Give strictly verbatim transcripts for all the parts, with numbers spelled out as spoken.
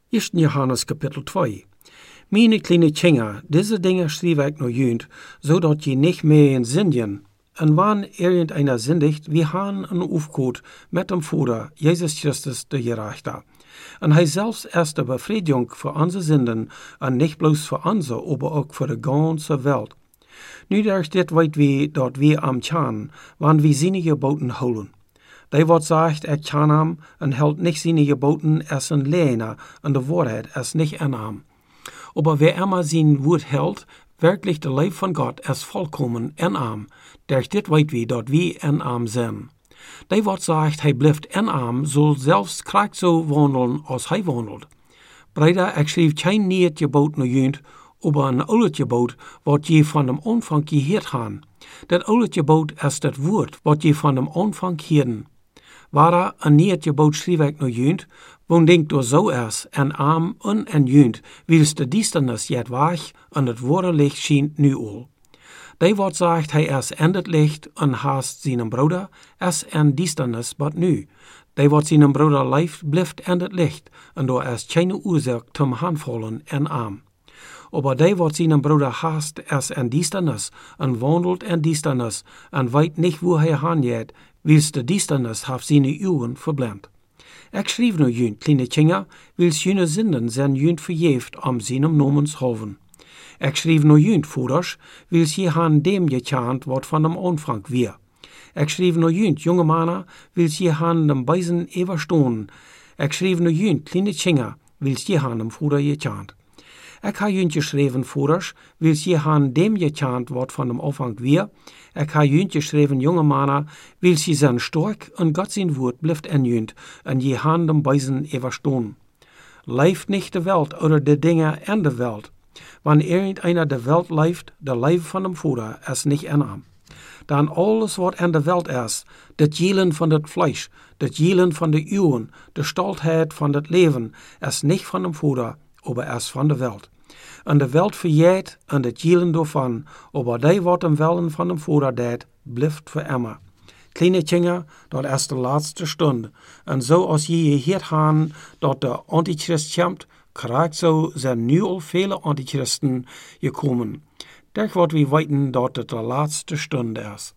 ersten Johannes Kapitel zwei. Meine kleine Kinder, diese Dinge schrieb ich nur jünd, so dat je nicht mehr in Sündigen. Und wann irgendeiner sündigt, wir haben einen Aufgut mit dem Vater, Jesus Christus, der Gerechte. Und hij selbst ist die Befriedigung für unsere Sünden, und nicht bloß für unsere, aber auch für die ganze Welt. Nu durch dit weit wie, dat wir am Tjan, wann wir seine Geboten holen. Die wat sagt, ik kan am, und hält nicht seine Geboten, es ein Lehner, und die Wahrheit es nicht annam. Aber wer immer sein Wort hält, wirklich der Leib von Gott es vollkommen annam, durch dit weit wie, dat wir annam sind. Die wat sagt, hij blijft annam, soll selbst krank so wandeln, als hij wandelt. Breder, ik schreef geen nieuw gebod naar junt, aber een oud gebod, wat je van dem Anfang gehoord han. Dat oude gebod is dat woord, wat je van dem Anfang hielden. Waar een nieuw gebod schreef ik naar junt, woon denkt door zo is, en arm en en junt, wils de duisternis jet weg, en het ware licht schijnt nu al. Die wat sagt, hij is in het licht, en haast zijn broeder, is in duisternis, but nu. Die wat zijn broeder leeft, blijft in het licht, en door is geen oorzaak zum handvallen en arm. Aber die wat zijn broeder haast, is in duisternis, en wandelt in duisternis, en weet niet wo hij hanjet, wils de duisternis heeft zijn ogen verblendt. Ik schreef nu junt, kleine Kinder, wils jene zinden zijn junt verjeeft om zijn nomens halven. Ik schreef nu junt, vaders, wils je han dem gekant wat van dem Anfang weer. Ik schreef nu junt, jonge mannen, wils je han dem beisen everstonen. Ik schreef nu junt, kleine Kinder, wils je han dem vader gekant. Ik ha junt geschreven, vaders, wils je han dem gekant wat van dem Anfang weer. Ik ha junt geschreven, jonge mannen, wils je zijn stark en Gott zijn woord blijft in junt, en je han dem beisen everstonen. Leeft nicht de Welt oder de Dinge in de Welt. Wann irgendeiner de Welt leeft, de Leib von dem Vater is nicht annam. Dan alles wat in de Welt is, dat Jelen van het Fleisch, dat Jelen van de Uwen, de Stoltheid van het Leven, is nicht von dem Vater, aber is van de Welt. En de Welt verjeet en het Jelen daarvan, aber die wat dem Willen van dem Vater deed, blijft voor immer. Kleine Kinder, dat is de laatste Stunde. En zo als je gehoord haben, dat de Antichrist komt, krijgt zo zijn nu al vele Antichristen gekomen. Doch wat we weten dat het de laatste Stunde is.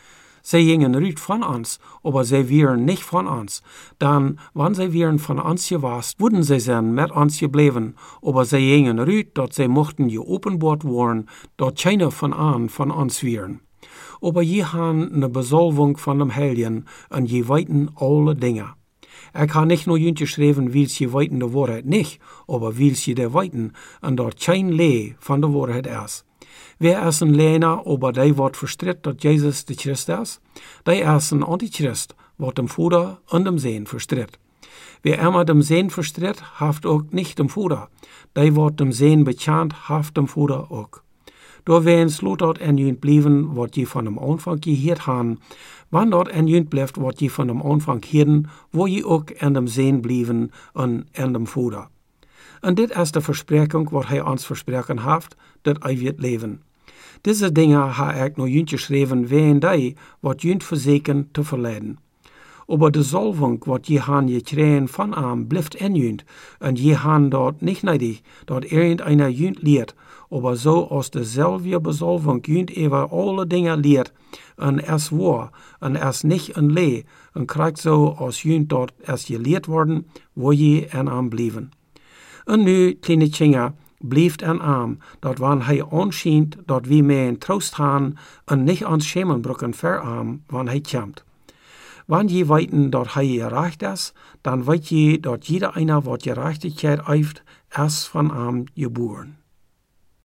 Zij gingen ruut van ons, aber zij wären nicht von ons. Dan, wann zij wären von ons gewast, würden zij zijn met ons gebleven, aber zij gingen ruut dat zij mochten geopenbaard worden, dat keine von an von ons wären. Aber je han ne Besolvung von dem Heiligen, en je weten alle Dinge. Ik ha nicht nur junt geschreven, wils je weten de Wahrheit nicht, aber wils je de weten, en dat kein Lee van de Wahrheit is. Wer is een Lehner, aber die wordt verstritt dat Jesus de Christ is? Die is een Antichrist, wat dem Vater en dem Seen verstritt. Wer immer dem Seen verstritt, haft ook nicht dem Vater. Die wordt dem Seen bekend, haft dem Vater ook. Door wens lot dat en junt blijven wat je van dem Anfang gehoord han, wann dat en junt blijft wat je van dem Anfang hielden, wo je ook in dem Seen blijven en in dem Vader. En dit is de verspreking wat hij ons verspreken heeft, dat hij wird leven. Deze dingen ha ik nog junt geschreven, ween die wat junt verzeken te verleiden. Aber de Salvung, wat je han gekregen van am, blijft in junt, en je han dort nicht neidig, dat irgendeiner junt leert, aber so aus dezelfde Besalvung junt über alle Dinge leert, en es war, en es nicht en lee, en krijgt so aus junt dort es geleerd worden, wo je en am blieven. En nu, kleine Kinder, blijft en am, dat wann hij aanschijnt, dat we mee een troost gaan, en nicht ans schemen brokken verarm, wann hij komt. Wann je weten dat hij gerecht is, dan weet je dat jeder einer wat gerechtigheid heeft, is van am geboren.